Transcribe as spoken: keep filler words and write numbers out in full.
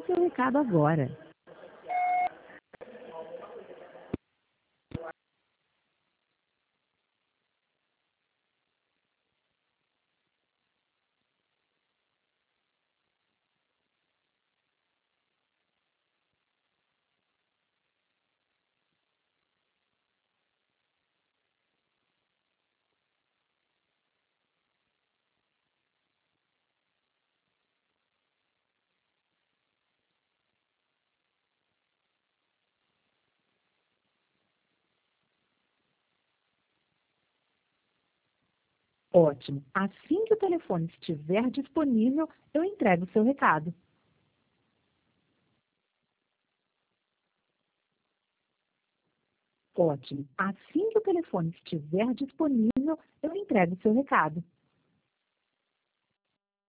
seu recado agora. Ótimo. Assim que o telefone estiver disponível, eu entrego o seu recado. Ótimo. Assim que o telefone estiver disponível, eu entrego o seu recado.